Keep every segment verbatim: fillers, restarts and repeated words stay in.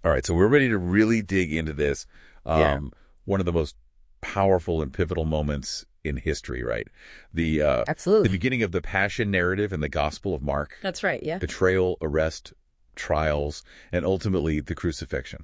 All right, so we're ready to really dig into this. Um, Yeah. One of the most powerful and pivotal moments in history, right? The uh, Absolutely. the beginning of the Passion narrative in the Gospel of Mark. That's right, yeah. Betrayal, arrest, trials, and ultimately the crucifixion.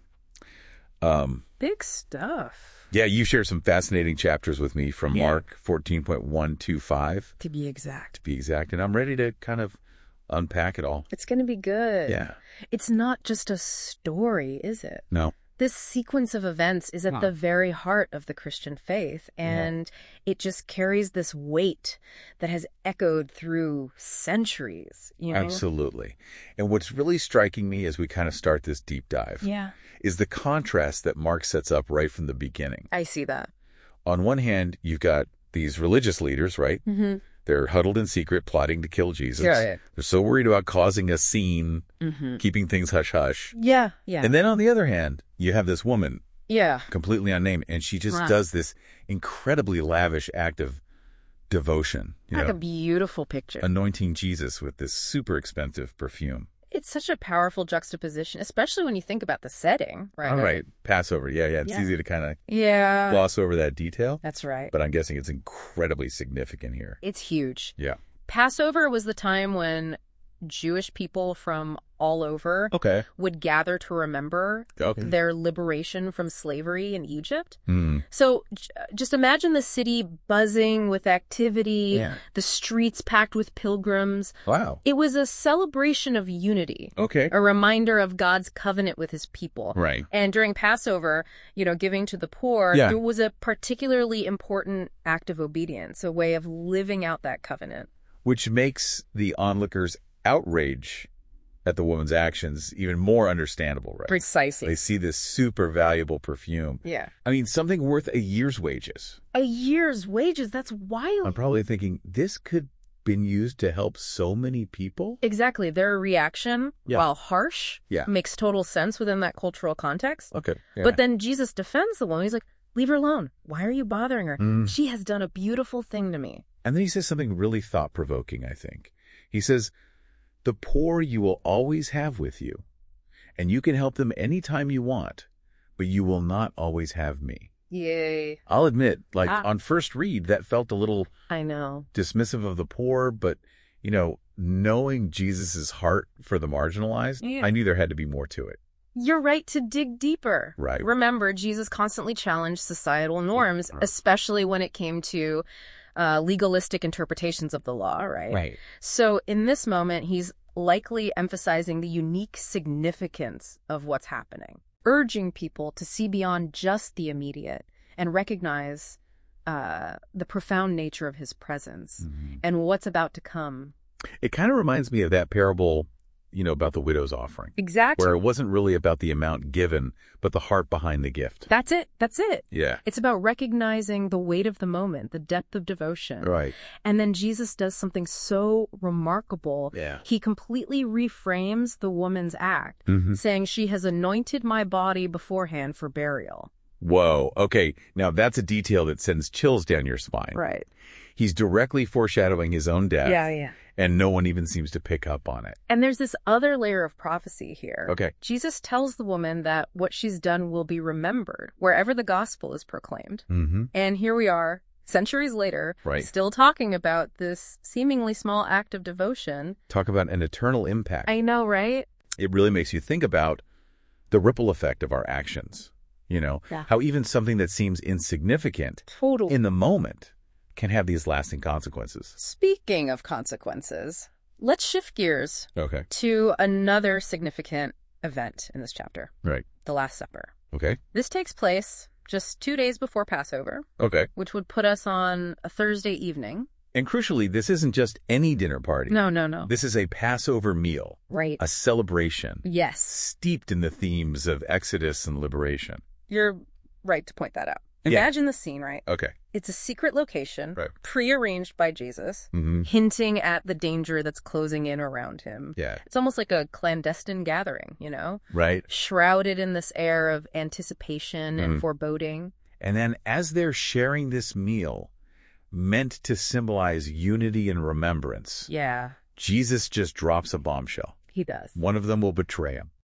Um, Big stuff. yeah, you share some fascinating chapters with me from Yeah. Mark fourteen point one to five, To be exact. to be exact, and I'm ready to kind of unpack it all. It's going to be good. Yeah. It's not just a story, is it? No. This sequence of events is at Huh. the very heart of the Christian faith, and it just carries this weight that has echoed through centuries, you know? Absolutely. And what's really striking me as we kind of start this deep dive Yeah. is the contrast that Mark sets up right from the beginning. I see that. On one hand, you've got these religious leaders, right? Mm-hmm. They're huddled in secret, plotting to kill Jesus. Yeah, yeah. They're so worried about causing a scene, Mm-hmm. keeping things hush-hush. Yeah, yeah. And then on the other hand, you have this woman, yeah. completely unnamed, and she just Right. does this incredibly lavish act of devotion, you Like know, a beautiful picture. anointing Jesus with this super expensive perfume. It's such a powerful juxtaposition, especially when you think about the setting, right? All right, Passover. Yeah, yeah. It's Yeah. easy to kind of Yeah. gloss over that detail, That's right. but I'm guessing it's incredibly significant here. It's huge. Yeah. Passover was the time when Jewish people from all over Okay. would gather to remember Okay. their liberation from slavery in Egypt. Hmm. So j- just imagine the city buzzing with activity, Yeah. the streets packed with pilgrims. Wow. It was a celebration of unity, Okay. a reminder of God's covenant with his people. Right. And during Passover, you know, giving to the poor, Yeah. it was a particularly important act of obedience, a way of living out that covenant. Which makes the onlookers' outrage at the woman's actions even more understandable, right? Precisely. They see this super valuable perfume. Yeah. I mean, something worth a year's wages. A year's wages, that's wild. I'm probably thinking, this could been used to help so many people? Exactly. Their reaction, Yeah. while harsh, Yeah. makes total sense within that cultural context. Okay. Yeah. But then Jesus defends the woman. He's like, leave her alone. Why are you bothering her? Mm. She has done a beautiful thing to me. And then he says something really thought-provoking, I think. He says, the poor you will always have with you, and you can help them anytime you want, but you will not always have me. Yay. I'll admit, like, Ah. on first read, that felt a little I know. dismissive of the poor, but, you know, knowing Jesus's heart for the marginalized, Yeah. I knew there had to be more to it. You're right to dig deeper. Right. Remember, Jesus constantly challenged societal norms, especially when it came to uh, legalistic interpretations of the law, right? Right. So in this moment, he's likely emphasizing the unique significance of what's happening, urging people to see beyond just the immediate and recognize uh, the profound nature of his presence Mhm. and what's about to come. It kind of reminds me of that parable, you know, about the widow's offering, Exactly. where it wasn't really about the amount given, but the heart behind the gift. That's it. That's it. Yeah. It's about recognizing the weight of the moment, the depth of devotion. Right. And then Jesus does something so remarkable. Yeah. He completely reframes the woman's act, Mhm. saying she has anointed my body beforehand for burial. Whoa. Okay. Now that's a detail that sends chills down your spine. Right. He's directly foreshadowing his own death. yeah. And no one even seems to pick up on it. And there's this other layer of prophecy here. Okay. Jesus tells the woman that what she's done will be remembered wherever the gospel is proclaimed. Mm-hmm. And here we are, centuries later, Right. still talking about this seemingly small act of devotion. Talk about an eternal impact. I know, right? It really makes you think about the ripple effect of our actions. You know, Yeah. how even something that seems insignificant Total. in the moment can have these lasting consequences. Speaking of consequences, let's shift gears Okay. to another significant event in this chapter, Right. the Last Supper. Okay. This takes place just two days before Passover, Okay. which would put us on a Thursday evening. And crucially, this isn't just any dinner party. No, no, no. This is a Passover meal, Right. a celebration Yes. steeped in the themes of Exodus and liberation. You're right to point that out. Yeah. Imagine the scene, right? Okay. It's a secret location, Right. prearranged by Jesus, Mm-hmm. hinting at the danger that's closing in around him. Yeah. It's almost like a clandestine gathering, you know? Right. Shrouded in this air of anticipation and Mhm. foreboding. And then as they're sharing this meal, meant to symbolize unity and remembrance, Yeah, Jesus just drops a bombshell. he does. One of them will betray him.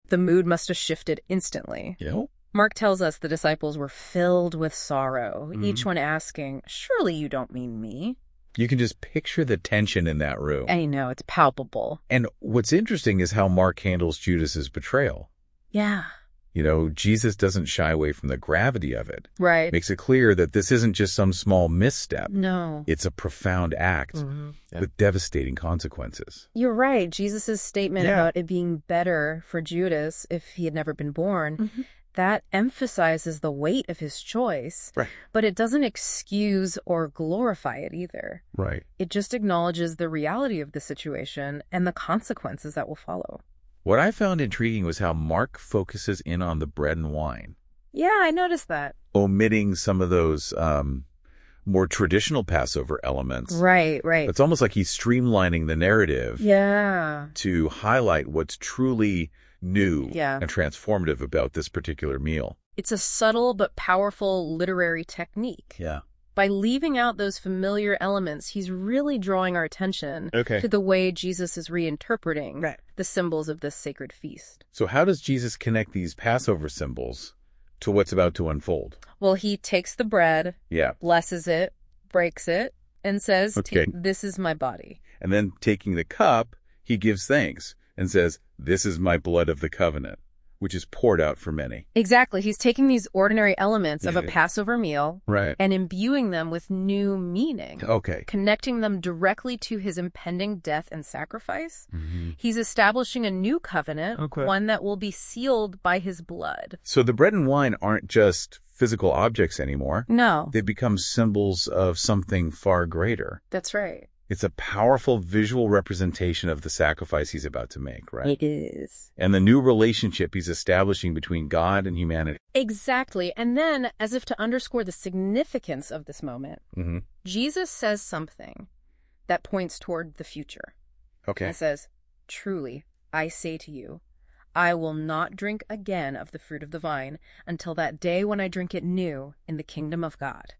The mood must have shifted instantly. You know? Mark tells us the disciples were filled with sorrow, Mhm. each one asking, "Surely you don't mean me?" You can just picture the tension in that room. I know, it's palpable. And what's interesting is how Mark handles Judas's betrayal. Yeah. You know, Jesus doesn't shy away from the gravity of it. Right. Makes it clear that this isn't just some small misstep. No. It's a profound act Mm-hmm. Yeah. with devastating consequences. You're right. Jesus' statement Yeah. about it being better for Judas if he had never been born, that emphasizes the weight of his choice, Right. but it doesn't excuse or glorify it either. Right. It just acknowledges the reality of the situation and the consequences that will follow. What I found intriguing was how Mark focuses in on the bread and wine, Yeah, I noticed that. omitting some of those um, more traditional Passover elements. Right, right. It's almost like he's streamlining the narrative Yeah. to highlight what's truly new Yeah. and transformative about this particular meal. It's a subtle but powerful literary technique. Yeah. By leaving out those familiar elements, he's really drawing our attention Okay. to the way Jesus is reinterpreting Right. the symbols of this sacred feast. So how does Jesus connect these Passover symbols to what's about to unfold? Well, he takes the bread, Yeah. blesses it, breaks it, and says, Okay. "This is my body." And then taking the cup, he gives thanks and says, "This is my blood of the covenant, which is poured out for many." Exactly. He's taking these ordinary elements of a Yeah. Passover meal Right. and imbuing them with new meaning, Okay. connecting them directly to his impending death and sacrifice. Mm-hmm. He's establishing a new covenant, Okay. one that will be sealed by his blood. So the bread and wine aren't just physical objects anymore. No, They become symbols of something far greater. that's right. It's a powerful visual representation of the sacrifice he's about to make, right? It is. And the new relationship he's establishing between God and humanity. Exactly. And then, as if to underscore the significance of this moment, Mm-hmm. Jesus says something that points toward the future. Okay. He says, "Truly, I say to you, I will not drink again of the fruit of the vine until that day when I drink it new in the kingdom of God."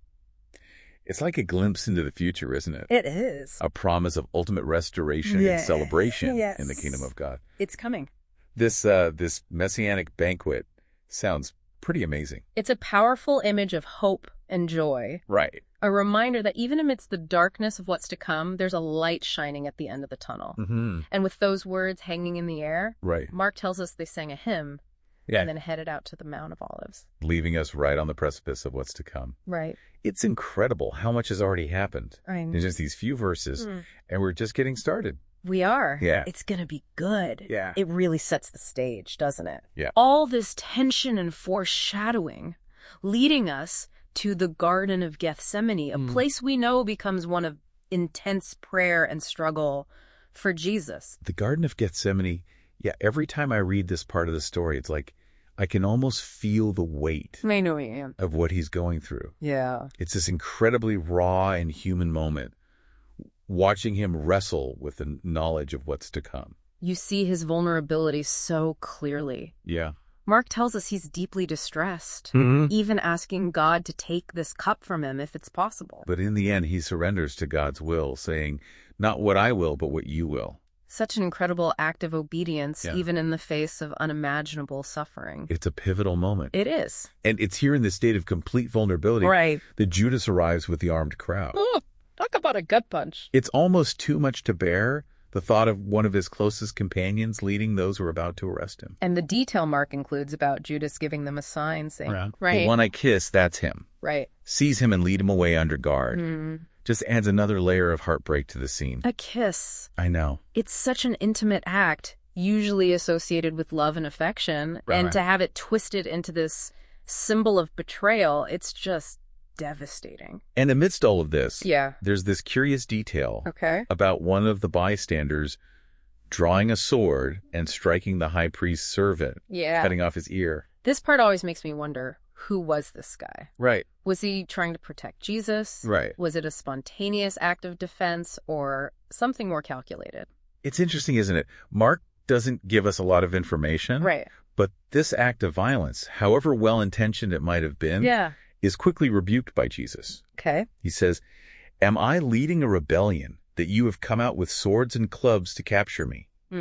It's like a glimpse into the future, isn't it? It is. A promise of ultimate restoration Yes. and celebration Yes. in the kingdom of God. It's coming. This uh, this messianic banquet sounds pretty amazing. It's a powerful image of hope and joy, Right. a reminder that even amidst the darkness of what's to come, there's a light shining at the end of the tunnel. Mm-hmm. And with those words hanging in the air, Right. Mark tells us they sang a hymn Yeah. and then headed out to the Mount of Olives. Leaving us right on the precipice of what's to come. Right. It's incredible how much has already happened I in just these few verses, Mm. and we're just getting started. We are. Yeah. It's going to be good. Yeah. It really sets the stage, doesn't it? Yeah. All this tension and foreshadowing leading us to the Garden of Gethsemane, a Mm. place we know becomes one of intense prayer and struggle for Jesus. The Garden of Gethsemane, yeah, every time I read this part of the story, it's like I can almost feel the weight I know you am. of what he's going through. Yeah. It's this incredibly raw and human moment, watching him wrestle with the knowledge of what's to come. You see his vulnerability so clearly. Yeah. Mark tells us he's deeply distressed, Mm-hmm. even asking God to take this cup from him if it's possible. But in the end, he surrenders to God's will, saying, "Not what I will, but what you will." Such an incredible act of obedience, Yeah. even in the face of unimaginable suffering. It's a pivotal moment. It is. And it's here in this state of complete vulnerability Right. that Judas arrives with the armed crowd. Oh, talk about a gut punch. It's almost too much to bear, the thought of one of his closest companions leading those who are about to arrest him. And the detail Mark includes about Judas giving them a sign saying, Yeah. right, The one I kiss, that's him. right. Seize him and lead him away under guard. Mm. Just adds another layer of heartbreak to the scene. A kiss. I know. It's such an intimate act, usually associated with love and affection. Right. And to have it twisted into this symbol of betrayal, it's just devastating. And amidst all of this, Yeah. there's this curious detail Okay. about one of the bystanders drawing a sword and striking the high priest's servant, Yeah. cutting off his ear. This part always makes me wonder, who was this guy? Right. Was he trying to protect Jesus? Right. Was it a spontaneous act of defense or something more calculated? It's interesting, isn't it? Mark doesn't give us a lot of information. Right. But this act of violence, however well-intentioned it might have been, Yeah. is quickly rebuked by Jesus. Okay. He says, "Am I leading a rebellion that you have come out with swords and clubs to capture me? Mm.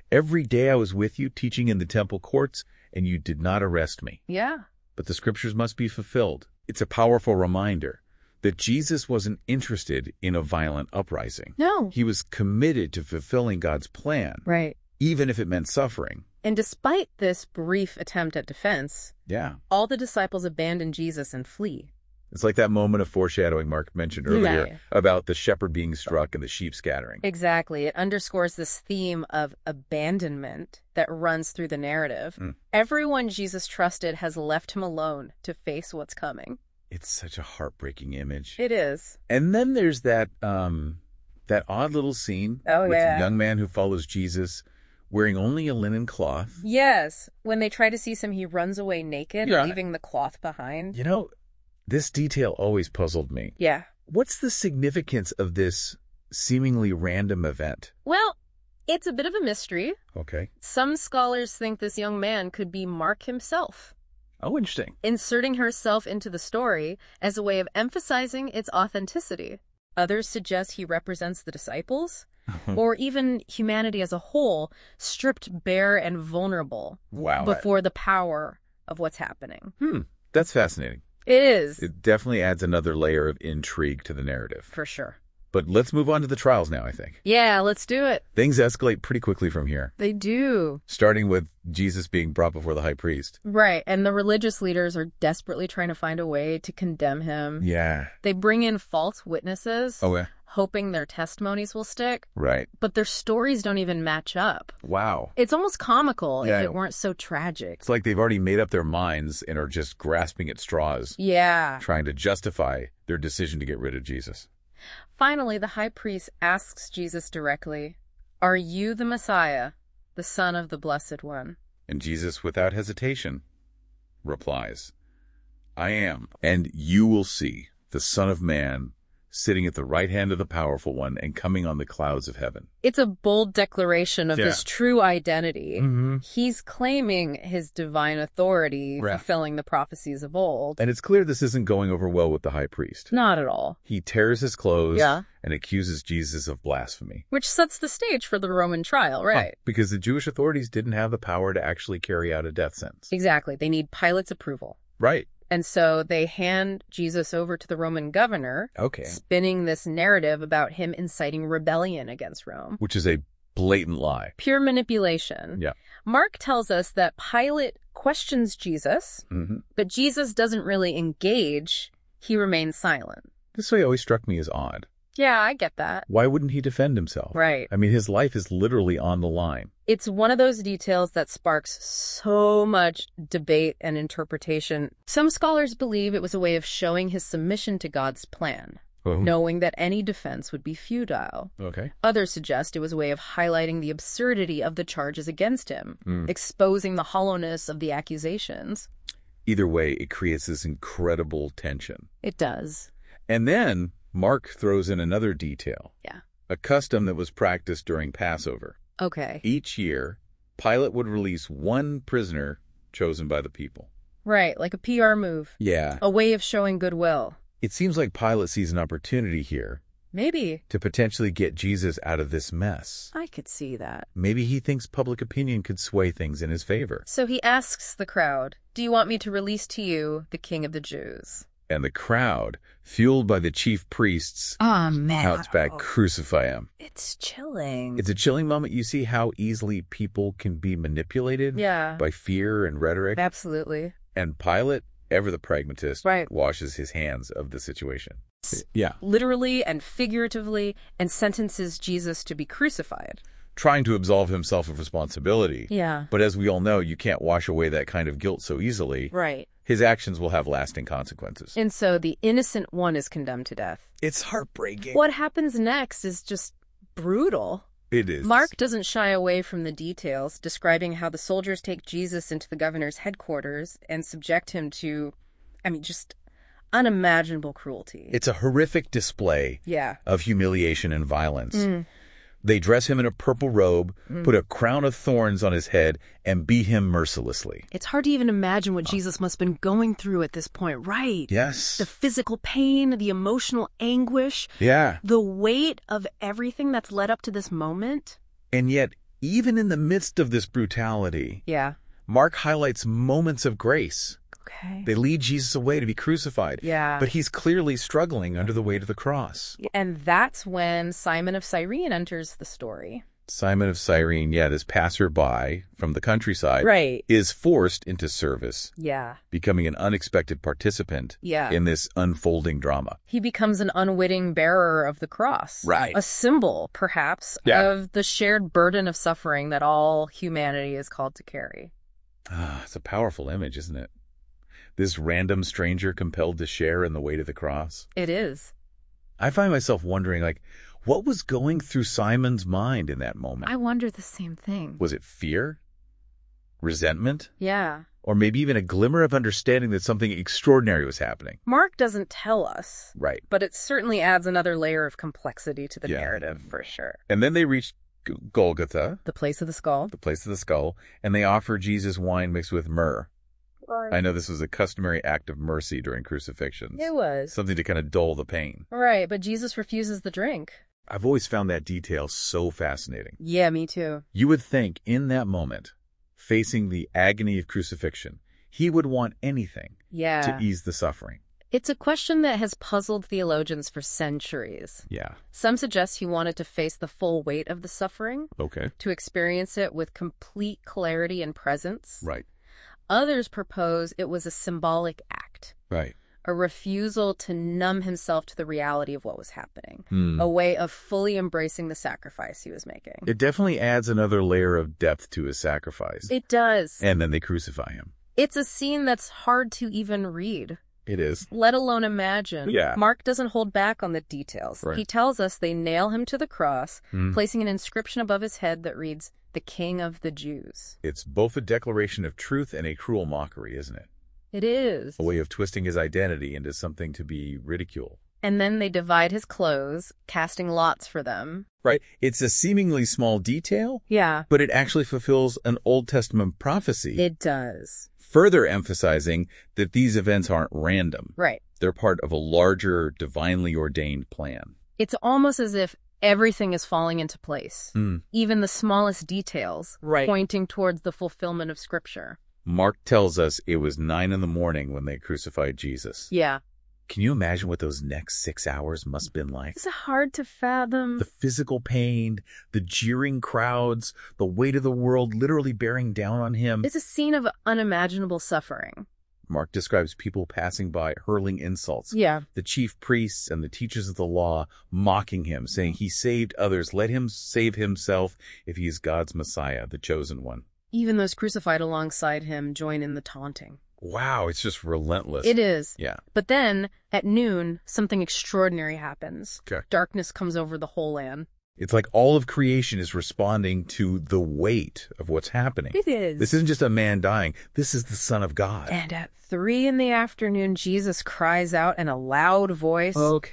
Every day I was with you teaching in the temple courts, and you did not arrest me. Yeah. But the scriptures must be fulfilled. It's a powerful reminder that Jesus wasn't interested in a violent uprising. No. He was committed to fulfilling God's plan, Right. even if it meant suffering. And despite this brief attempt at defense, Yeah. all the disciples abandon Jesus and flee. It's like that moment of foreshadowing Mark mentioned earlier Yeah. about the shepherd being struck and the sheep scattering. Exactly. It underscores this theme of abandonment that runs through the narrative. Mm. Everyone Jesus trusted has left him alone to face what's coming. It's such a heartbreaking image. It is. And then there's that um, that odd little scene Oh, with yeah. the young man who follows Jesus wearing only a linen cloth. Yes. When they try to seize him, he runs away naked, Yeah. leaving the cloth behind. You know, this detail always puzzled me. Yeah. What's the significance of this seemingly random event? Well, it's a bit of a mystery. Okay. Some scholars think this young man could be Mark himself, Oh, interesting. inserting herself into the story as a way of emphasizing its authenticity. Others suggest he represents the disciples, or even humanity as a whole, stripped bare and vulnerable Wow. before the power of what's happening. Hmm. That's fascinating. It is, It definitely adds another layer of intrigue to the narrative. for sure. But let's move on to the trials now, I think. Yeah, let's do it. Things escalate pretty quickly from here, They do. starting with Jesus being brought before the high priest. Right, and the religious leaders are desperately trying to find a way to condemn him. Yeah. They bring in false witnesses, Oh, yeah. hoping their testimonies will stick, Right. but their stories don't even match up. Wow. It's almost comical Yeah. if it weren't so tragic. It's like they've already made up their minds and are just grasping at straws, Yeah. trying to justify their decision to get rid of Jesus. Finally, the high priest asks Jesus directly, "Are you the Messiah, the Son of the Blessed One?" And Jesus, without hesitation, replies, I am, and you will see the Son of Man sitting at the right hand of the Powerful One and coming on the clouds of heaven. It's a bold declaration of Yeah. his true identity. Mm-hmm. He's claiming his divine authority, Right. fulfilling the prophecies of old. And it's clear this isn't going over well with the high priest. Not at all. He tears his clothes Yeah. and accuses Jesus of blasphemy. Which sets the stage for the Roman trial, right? Huh, because the Jewish authorities didn't have the power to actually carry out a death sentence. Exactly. They need Pilate's approval. Right. And so they hand Jesus over to the Roman governor, Okay. spinning this narrative about him inciting rebellion against Rome. Which is a blatant lie. Pure manipulation. Yeah. Mark tells us that Pilate questions Jesus, Mm-hmm. but Jesus doesn't really engage. He remains silent. This way always struck me as odd. Yeah, I get that. Why wouldn't he defend himself? Right. I mean, his life is literally on the line. It's one of those details that sparks so much debate and interpretation. Some scholars believe it was a way of showing his submission to God's plan, Oh. knowing that any defense would be futile. Okay. Others suggest it was a way of highlighting the absurdity of the charges against him, Mm. exposing the hollowness of the accusations. Either way, it creates this incredible tension. It does. And then Mark throws in another detail. Yeah. A custom that was practiced during Passover. Okay. Each year, Pilate would release one prisoner chosen by the people. Right, like a P R move. Yeah. A way of showing goodwill. It seems like Pilate sees an opportunity here Maybe. to potentially get Jesus out of this mess. I could see that. Maybe he thinks public opinion could sway things in his favor. So he asks the crowd, "Do you want me to release to you the King of the Jews?" And the crowd, fueled by the chief priests, Oh, man. shouts back, crucify him. It's chilling. It's a chilling moment. You see how easily people can be manipulated Yeah, by fear and rhetoric. absolutely. And Pilate, ever the pragmatist, Right. washes his hands of the situation. Yeah. Literally and figuratively, and sentences Jesus to be crucified. Trying to absolve himself of responsibility. Yeah. But as we all know, you can't wash away that kind of guilt so easily. Right. His actions will have lasting consequences. And so the innocent one is condemned to death. It's heartbreaking. What happens next is just brutal. It is. Mark doesn't shy away from the details, describing how the soldiers take Jesus into the governor's headquarters and subject him to, I mean, just unimaginable cruelty. It's a horrific display Yeah. of humiliation and violence. Mm. They dress him in a purple robe, Mm. put a crown of thorns on his head, and beat him mercilessly. It's hard to even imagine what Jesus must have been going through at this point, right? Yes. The physical pain, the emotional anguish, Yeah. the weight of everything that's led up to this moment. And yet, even in the midst of this brutality, Yeah. Mark highlights moments of grace. Okay. They lead Jesus away to be crucified. Yeah. But he's clearly struggling under the weight of the cross. And that's when Simon of Cyrene enters the story. Simon of Cyrene, yeah, this passerby from the countryside, Right. is forced into service, Yeah. becoming an unexpected participant Yeah. in this unfolding drama. He becomes an unwitting bearer of the cross. Right. A symbol, perhaps, Yeah. of the shared burden of suffering that all humanity is called to carry. Ah, it's a powerful image, isn't it? This random stranger compelled to share in the weight of the cross. It is. I find myself wondering, like, what was going through Simon's mind in that moment? I wonder the same thing. Was it fear? Resentment? Yeah. Or maybe even a glimmer of understanding that something extraordinary was happening? Mark doesn't tell us, Right. but it certainly adds another layer of complexity to the Yeah. narrative, for sure. And then they reached G- Golgotha, The place of the skull. the place of the skull, and they offer Jesus wine mixed with myrrh. I know this was a customary act of mercy during crucifixions. It was. Something to kind of dull the pain. Right, but Jesus refuses the drink. I've always found that detail so fascinating. Yeah, me too. You would think in that moment, facing the agony of crucifixion, he would want anything Yeah. to ease the suffering. It's a question that has puzzled theologians for centuries. Yeah. Some suggest he wanted to face the full weight of the suffering, Okay. to experience it with complete clarity and presence. Right. Others propose it was a symbolic act, Right. a refusal to numb himself to the reality of what was happening, Hmm. a way of fully embracing the sacrifice he was making. It definitely adds another layer of depth to his sacrifice. It does. And then they crucify him. It's a scene that's hard to even read, It is. let alone imagine. Yeah. Mark doesn't hold back on the details. Right. He tells us they nail him to the cross, Hmm. placing an inscription above his head that reads, "The King of the Jews." It's both a declaration of truth and a cruel mockery, isn't it? It is. A way of twisting his identity into something to be ridiculed. And then they divide his clothes, casting lots for them. Right. It's a seemingly small detail, Yeah. but it actually fulfills an Old Testament prophecy, It does. further emphasizing that these events aren't random. Right. They're part of a larger, divinely ordained plan. It's almost as if everything is falling into place, Mm. even the smallest details, Right. pointing towards the fulfillment of Scripture. Mark tells us it was nine in the morning when they crucified Jesus. Yeah. Can you imagine what those next six hours must have been like? It's hard to fathom. The physical pain, the jeering crowds, the weight of the world literally bearing down on him. It's a scene of unimaginable suffering. Mark describes people passing by hurling insults. Yeah. The chief priests and the teachers of the law mocking him, saying he saved others. Let him save himself if he is God's Messiah, the chosen one. Even those crucified alongside him join in the taunting. Wow, it's just relentless. It is. Yeah. But then, at noon, something extraordinary happens. Okay. Darkness comes over the whole land. It's like all of creation is responding to the weight of what's happening. It is. This isn't just a man dying. This is the Son of God. And at three in the afternoon, Jesus cries out in a loud voice, Okay.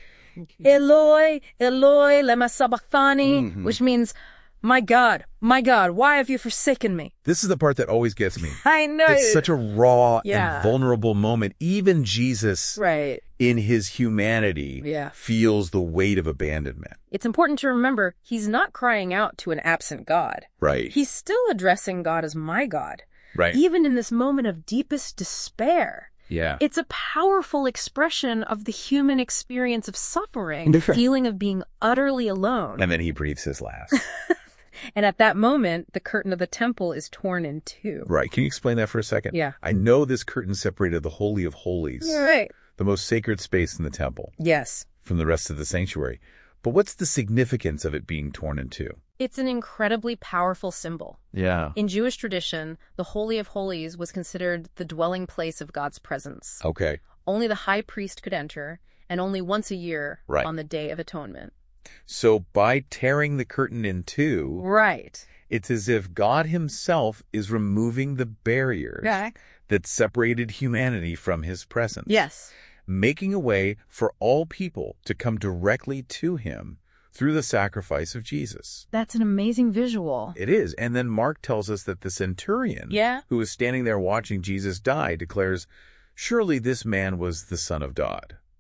Eloi, Eloi, lema sabachthani, Mhm. which means, my God, my God, why have you forsaken me? This is the part that always gets me. I know. It's such a raw Yeah. and vulnerable moment. Even Jesus, Right. in his humanity, Yeah. feels the weight of abandonment. It's important to remember he's not crying out to an absent God. Right. He's still addressing God as my God, right. even in this moment of deepest despair. Yeah. It's a powerful expression of the human experience of suffering, the Different. feeling of being utterly alone. And then he breathes his last. And at that moment, the curtain of the temple is torn in two. Right. Can you explain that for a second? Yeah. I know this curtain separated the Holy of Holies, Right. the most sacred space in the temple, Yes. from the rest of the sanctuary. But what's the significance of it being torn in two? It's an incredibly powerful symbol. Yeah. In Jewish tradition, the Holy of Holies was considered the dwelling place of God's presence. Okay. Only the high priest could enter, and only once a year Right. on the Day of Atonement. So by tearing the curtain in two, Right. it's as if God himself is removing the barriers that separated humanity from his presence. Yes. Making a way for all people to come directly to him through the sacrifice of Jesus. That's an amazing visual. It is. And then Mark tells us that the centurion, Yeah. who was standing there watching Jesus die, declares, surely this man was the Son of God.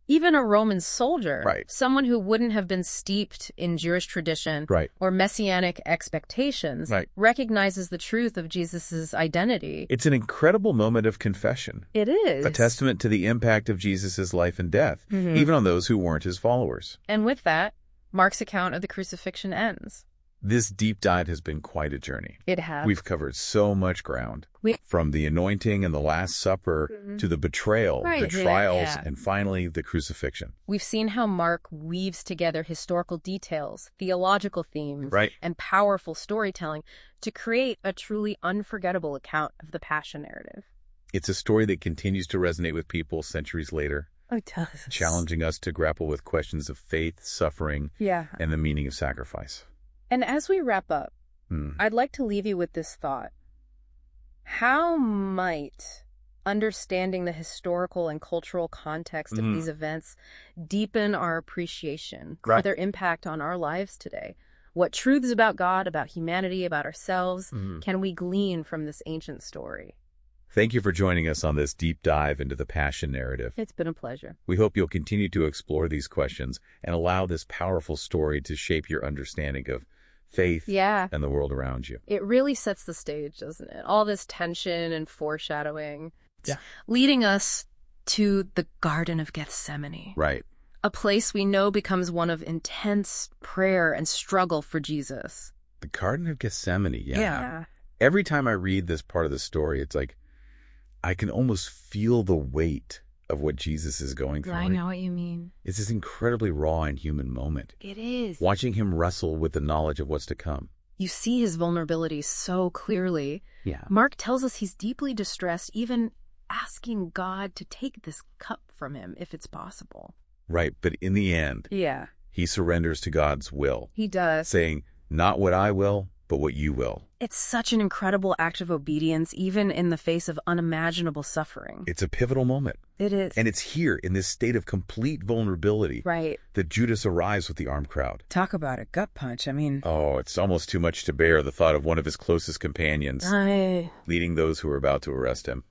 Even a Roman soldier, Right. someone who wouldn't have been steeped in Jewish tradition Right. or messianic expectations, Right. recognizes the truth of Jesus' identity. It's an incredible moment of confession, It is. a testament to the impact of Jesus' life and death, Mhm. even on those who weren't his followers. And with that, Mark's account of the crucifixion ends. This deep dive has been quite a journey. It has. We've covered so much ground, We- from the anointing and the Last Supper Mhm. to the betrayal, Right, the yeah, trials, yeah. and finally the crucifixion. We've seen how Mark weaves together historical details, theological themes, Right. and powerful storytelling to create a truly unforgettable account of the Passion narrative. It's a story that continues to resonate with people centuries later, Oh, it does. challenging us to grapple with questions of faith, suffering, Yeah. and the meaning of sacrifice. And as we wrap up, Hmm. I'd like to leave you with this thought. How might understanding the historical and cultural context of Mhm. these events deepen our appreciation for Right. their impact on our lives today? What truths about God, about humanity, about ourselves Mhm. can we glean from this ancient story? Thank you for joining us on this deep dive into the Passion narrative. It's been a pleasure. We hope you'll continue to explore these questions and allow this powerful story to shape your understanding of faith Yeah. and the world around you. It really sets the stage, doesn't it? All this tension and foreshadowing. Yeah. Leading us to the Garden of Gethsemane. Right. A place we know becomes one of intense prayer and struggle for Jesus. The Garden of Gethsemane, yeah. Yeah. Every time I read this part of the story, it's like I can almost feel the weight of what Jesus is going through. I know what you mean. It's this incredibly raw and human moment. It is. Watching him wrestle with the knowledge of what's to come. You see his vulnerability so clearly. Yeah. Mark tells us he's deeply distressed, even asking God to take this cup from him if it's possible. Right. But in the end, Yeah. he surrenders to God's will, He does. saying, not what I will, but what you will. It's such an incredible act of obedience, even in the face of unimaginable suffering. It's a pivotal moment. It is. And it's here in this state of complete vulnerability Right. that Judas arrives with the armed crowd. Talk about a gut punch. I mean, Oh, it's almost too much to bear, the thought of one of his closest companions I... leading those who are about to arrest him,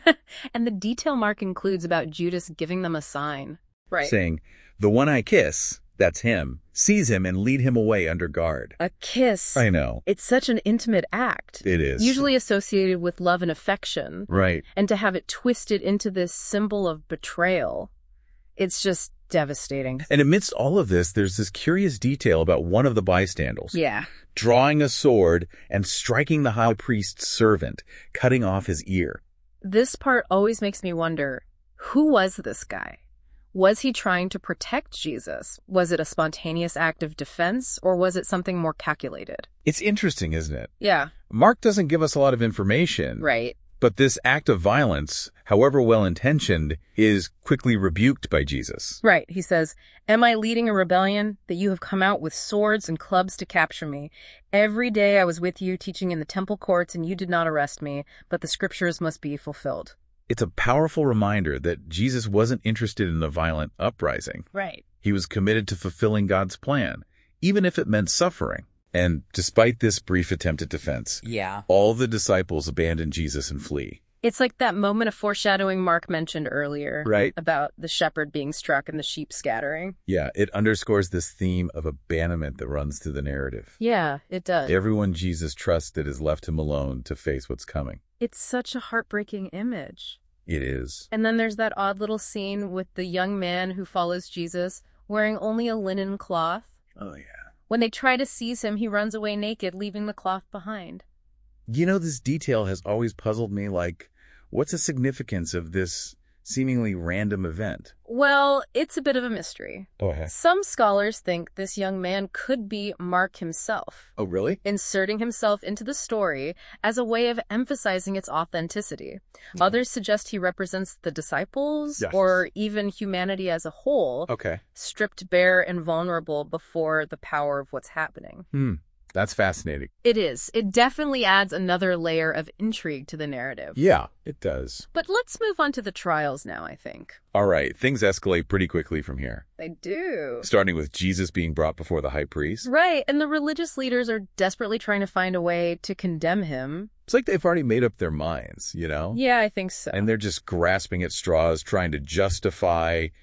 And the detail Mark includes about Judas giving them a sign. Right. saying, the one I kiss, that's him, seize him and lead him away under guard. A kiss. I know. It's such an intimate act. It is. Usually associated with love and affection. Right. And to have it twisted into this symbol of betrayal, it's just devastating. And amidst all of this, there's this curious detail about one of the bystanders. Yeah. Drawing a sword and striking the high priest's servant, cutting off his ear. This part always makes me wonder, who was this guy? Was he trying to protect Jesus? Was it a spontaneous act of defense, or was it something more calculated? It's interesting, isn't it? Yeah, Mark doesn't give us a lot of information. right. But this act of violence, however well-intentioned, is quickly rebuked by Jesus. Right, he says, "Am I leading a rebellion that you have come out with swords and clubs to capture me? Every day I was with you teaching in the temple courts and you did not arrest me, but the scriptures must be fulfilled." It's a powerful reminder that Jesus wasn't interested in a violent uprising. Right. He was committed to fulfilling God's plan, even if it meant suffering. And despite this brief attempt at defense, Yeah. all the disciples abandon Jesus and flee. It's like that moment of foreshadowing Mark mentioned earlier. Right. About the shepherd being struck and the sheep scattering. Yeah, it underscores this theme of abandonment that runs through the narrative. Yeah, it does. Everyone Jesus trusted is left him alone to face what's coming. It's such a heartbreaking image. It is. And then there's that odd little scene with the young man who follows Jesus wearing only a linen cloth. Oh, yeah. When they try to seize him, he runs away naked, leaving the cloth behind. You know, this detail has always puzzled me, like, what's the significance of this seemingly random event? Well, it's a bit of a mystery. Oh, heck. Some scholars think this young man could be Mark himself, Oh, really? inserting himself into the story as a way of emphasizing its authenticity. Others suggest he represents the disciples Yes. or even humanity as a whole, Okay. stripped bare and vulnerable before the power of what's happening. Hmm. That's fascinating. It is. It definitely adds another layer of intrigue to the narrative. Yeah, it does. But let's move on to the trials now, I think. All right, things escalate pretty quickly from here. They do. Starting with Jesus being brought before the high priest. Right, and the religious leaders are desperately trying to find a way to condemn him. It's like they've already made up their minds, you know? Yeah, I think so. And they're just grasping at straws, trying to justify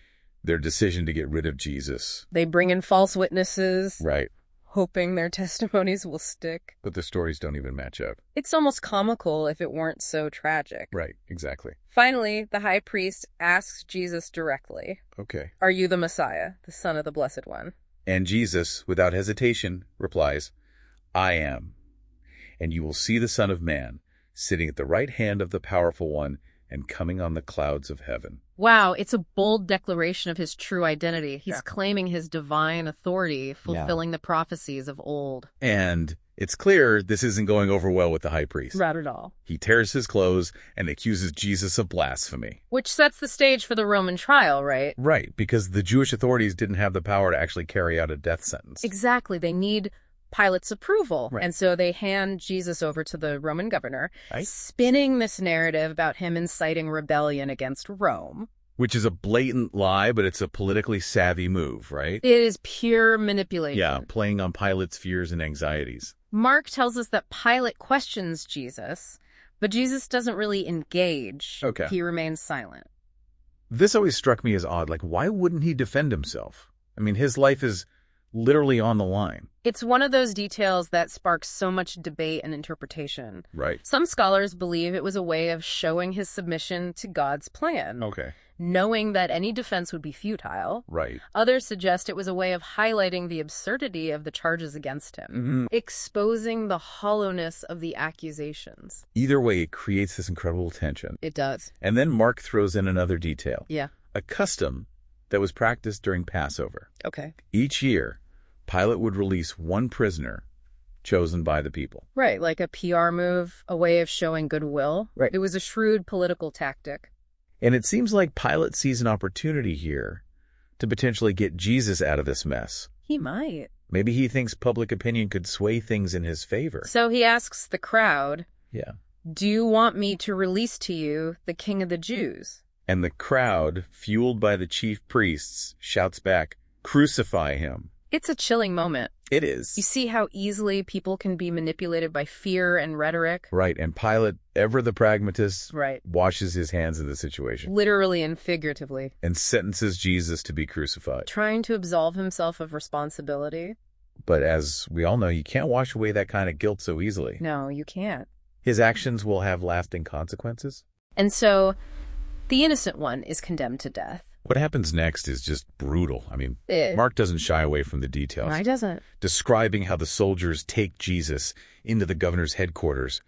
their decision to get rid of Jesus. They bring in false witnesses, Right. hoping their testimonies will stick. But the stories don't even match up. It's almost comical if it weren't so tragic. Right, exactly. Finally, the high priest asks Jesus directly, Okay. "Are you the Messiah, the Son of the Blessed One?" And Jesus, without hesitation, replies, I am. And you will see the Son of Man sitting at the right hand of the Powerful One and coming on the clouds of heaven. Wow, it's a bold declaration of his true identity. He's Yeah. claiming his divine authority, fulfilling the prophecies of old. And it's clear this isn't going over well with the high priest. Not at all. He tears his clothes and accuses Jesus of blasphemy. Which sets the stage for the Roman trial, right? Right, because the Jewish authorities didn't have the power to actually carry out a death sentence. Exactly. They need Pilate's approval. Right. And so they hand Jesus over to the Roman governor, Right. spinning this narrative about him inciting rebellion against Rome. Which is a blatant lie, but it's a politically savvy move, right? It is pure manipulation. Yeah, playing on Pilate's fears and anxieties. Mark tells us that Pilate questions Jesus, but Jesus doesn't really engage. Okay. He remains silent. This always struck me as odd. Like, why wouldn't he defend himself? I mean, his life is literally on the line. It's one of those details that sparks so much debate and interpretation. Right. Some scholars believe it was a way of showing his submission to God's plan, Okay. knowing that any defense would be futile. Right. Others suggest it was a way of highlighting the absurdity of the charges against him, Mm-hmm. exposing the hollowness of the accusations. Either way, it creates this incredible tension. It does. And then Mark throws in another detail. Yeah. A custom that was practiced during Passover. Okay. Each year, Pilate would release one prisoner chosen by the people. Right, like a P R move, a way of showing goodwill. Right. It was a shrewd political tactic. And it seems like Pilate sees an opportunity here to potentially get Jesus out of this mess. He might. Maybe he thinks public opinion could sway things in his favor. So he asks the crowd, Yeah. "Do you want me to release to you the King of the Jews?" And the crowd, fueled by the chief priests, shouts back, "Crucify him." It's a chilling moment. It is. You see how easily people can be manipulated by fear and rhetoric? Right, and Pilate, ever the pragmatist, Right. washes his hands of the situation Literally and figuratively. and sentences Jesus to be crucified. Trying to absolve himself of responsibility? But as we all know, you can't wash away that kind of guilt so easily. No, you can't. His actions will have lasting consequences. And so the innocent one is condemned to death. What happens next is just brutal. I mean, It- Mark doesn't shy away from the details, Why doesn't? describing how the soldiers take Jesus into the governor's headquarters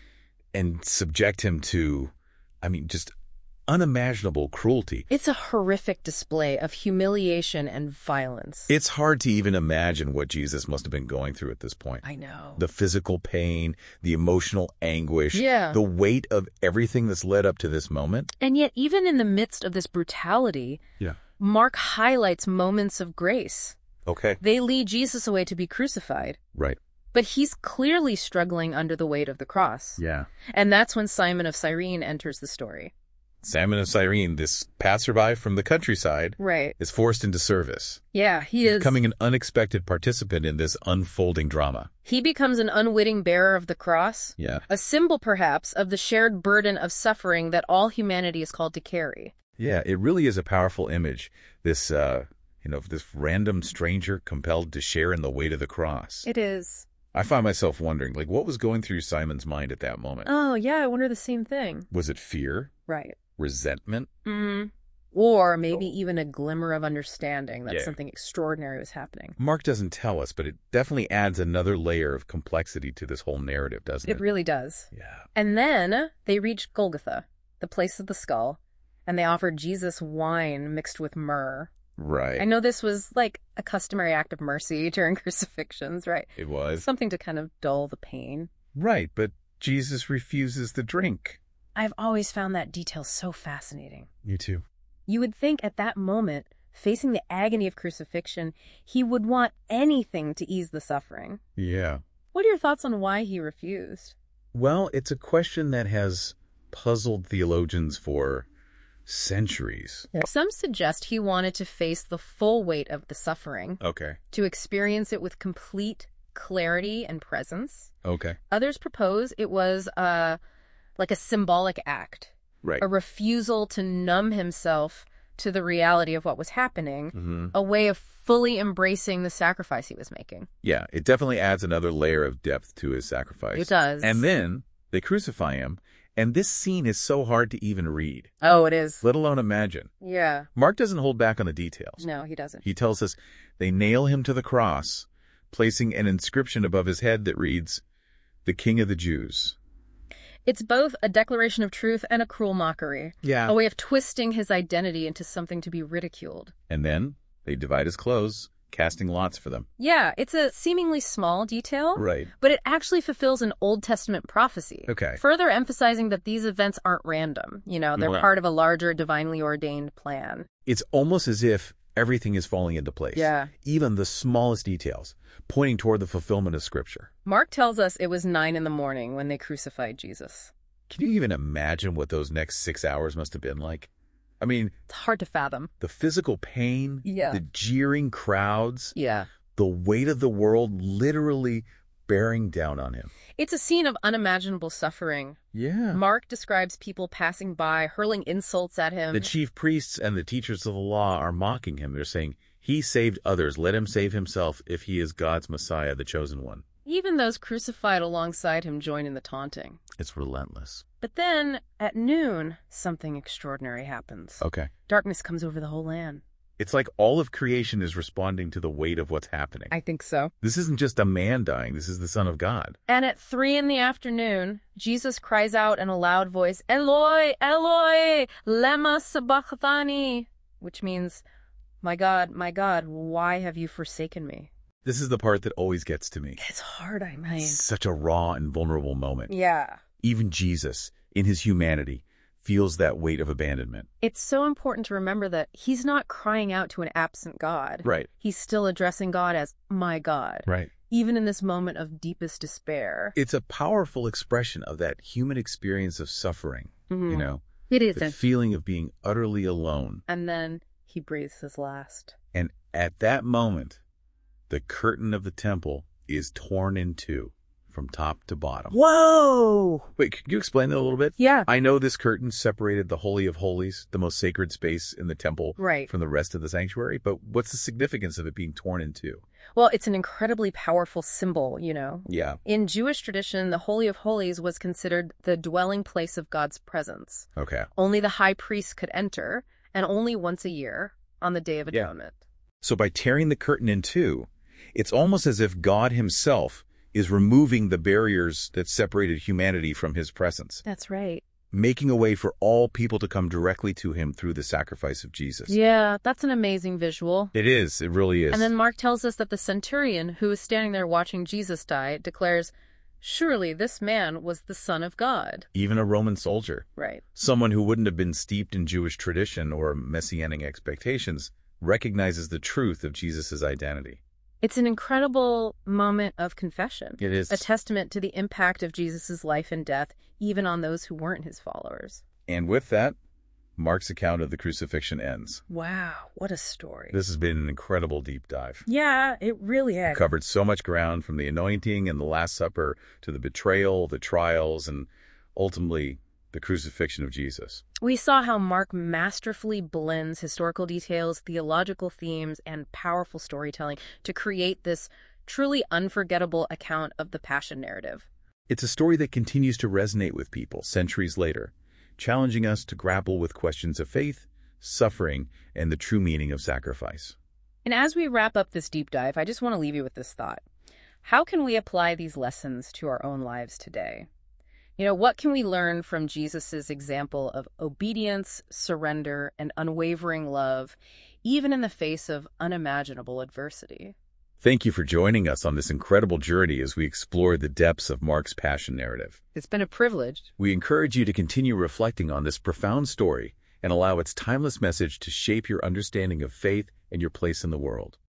and subject him to, I mean, just unimaginable cruelty. It's a horrific display of humiliation and violence. It's hard to even imagine what Jesus must have been going through at this point. I know. The physical pain, the emotional anguish, Yeah. the weight of everything that's led up to this moment. And yet, even in the midst of this brutality, Yeah. Mark highlights moments of grace. Okay. They lead Jesus away to be crucified, Right. but he's clearly struggling under the weight of the cross. Yeah. And that's when Simon of Cyrene enters the story. Simon of Cyrene, this passerby from the countryside, Right. is forced into service, Yeah, he is. becoming an unexpected participant in this unfolding drama. He becomes an unwitting bearer of the cross, Yeah. a symbol perhaps of the shared burden of suffering that all humanity is called to carry. Yeah, it really is a powerful image. This, uh, you know, this random stranger compelled to share in the weight of the cross. It is. I find myself wondering, like, what was going through Simon's mind at that moment? Oh, yeah, I wonder the same thing. Was it fear? Right. Resentment? Mm. Or maybe even a glimmer of understanding that Yeah. something extraordinary was happening. Mark doesn't tell us, but it definitely adds another layer of complexity to this whole narrative, doesn't it? It really does. Yeah. And then they reached Golgotha, the place of the skull, and they offered Jesus wine mixed with myrrh. Right. I know this was like a customary act of mercy during crucifixions, right? It was. Something to kind of dull the pain. Right, but Jesus refuses the drink. I've always found that detail so fascinating. You too. You would think at that moment, facing the agony of crucifixion, he would want anything to ease the suffering. Yeah. What are your thoughts on why he refused? Well, it's a question that has puzzled theologians for centuries. Some suggest he wanted to face the full weight of the suffering, Okay. to experience it with complete clarity and presence. Okay. Others propose it was uh, like a symbolic act, Right. a refusal to numb himself to the reality of what was happening, Mm-hmm. a way of fully embracing the sacrifice he was making. Yeah, it definitely adds another layer of depth to his sacrifice. It does. And then they crucify him, and this scene is so hard to even read, Oh, it is. let alone imagine. Yeah. Mark doesn't hold back on the details. No, he doesn't. He tells us they nail him to the cross, placing an inscription above his head that reads, "The King of the Jews." It's both a declaration of truth and a cruel mockery. Yeah. A way of twisting his identity into something to be ridiculed. And then they divide his clothes, casting lots for them. Yeah, it's a seemingly small detail, Right. but it actually fulfills an Old Testament prophecy. Okay. Further emphasizing that these events aren't random. You know, they're Wow. part of a larger divinely ordained plan. It's almost as if everything is falling into place. Yeah. Even the smallest details, pointing toward the fulfillment of Scripture. Mark tells us it was nine in the morning when they crucified Jesus. Can you even imagine what those next six hours must have been like? I mean, It's hard to fathom. the physical pain, Yeah. the jeering crowds, Yeah. the weight of the world literally bearing down on him. It's a scene of unimaginable suffering. Yeah. Mark describes people passing by, hurling insults at him. The chief priests and the teachers of the law are mocking him. They're saying, "He saved others. Let him save himself if he is God's Messiah, the chosen one." Even those crucified alongside him join in the taunting. It's relentless. But then, at noon, something extraordinary happens. Okay. Darkness comes over the whole land. It's like all of creation is responding to the weight of what's happening. I think so. This isn't just a man dying. This is the Son of God. And at three in the afternoon, Jesus cries out in a loud voice, "Eloi, Eloi, lema sabachthani," which means, "My God, my God, why have you forsaken me?" This is the part that always gets to me. It's hard, I mean. Such a raw and vulnerable moment. Yeah. Even Jesus, in his humanity, feels that weight of abandonment. It's so important to remember that he's not crying out to an absent God. Right. He's still addressing God as my God, Right. even in this moment of deepest despair. It's a powerful expression of that human experience of suffering, Mhm. you know, It is. the feeling of being utterly alone. And then he breathes his last. And at that moment, the curtain of the temple is torn in two from top to bottom. Whoa! Wait, could you explain that a little bit? Yeah. I know this curtain separated the Holy of Holies, the most sacred space in the temple, Right. from the rest of the sanctuary, but what's the significance of it being torn in two? Well, it's an incredibly powerful symbol, you know. Yeah. In Jewish tradition, the Holy of Holies was considered the dwelling place of God's presence. Okay. Only the high priest could enter, and only once a year on the Day of Yeah. Atonement. So by tearing the curtain in two, it's almost as if God himself is removing the barriers that separated humanity from his presence, That's right. making a way for all people to come directly to him through the sacrifice of Jesus. Yeah, that's an amazing visual. It is. It really is. And then Mark tells us that the centurion who was standing there watching Jesus die declares, "Surely this man was the Son of God." Even a Roman soldier, Right. someone who wouldn't have been steeped in Jewish tradition or messianic expectations, recognizes the truth of Jesus' identity. It's an incredible moment of confession. It is. A testament to the impact of Jesus' life and death, even on those who weren't his followers. And with that, Mark's account of the crucifixion ends. Wow, what a story. This has been an incredible deep dive. Yeah, it really We is. covered so much ground, from the anointing and the Last Supper to the betrayal, the trials, and ultimately the crucifixion of Jesus. We saw how Mark masterfully blends historical details, theological themes, and powerful storytelling to create this truly unforgettable account of the Passion narrative. It's a story that continues to resonate with people centuries later, challenging us to grapple with questions of faith, suffering, and the true meaning of sacrifice. And as we wrap up this deep dive, I just want to leave you with this thought. How can we apply these lessons to our own lives today? You know, what can we learn from Jesus's example of obedience, surrender, and unwavering love, even in the face of unimaginable adversity? Thank you for joining us on this incredible journey as we explore the depths of Mark's Passion narrative. It's been a privilege. We encourage you to continue reflecting on this profound story and allow its timeless message to shape your understanding of faith and your place in the world.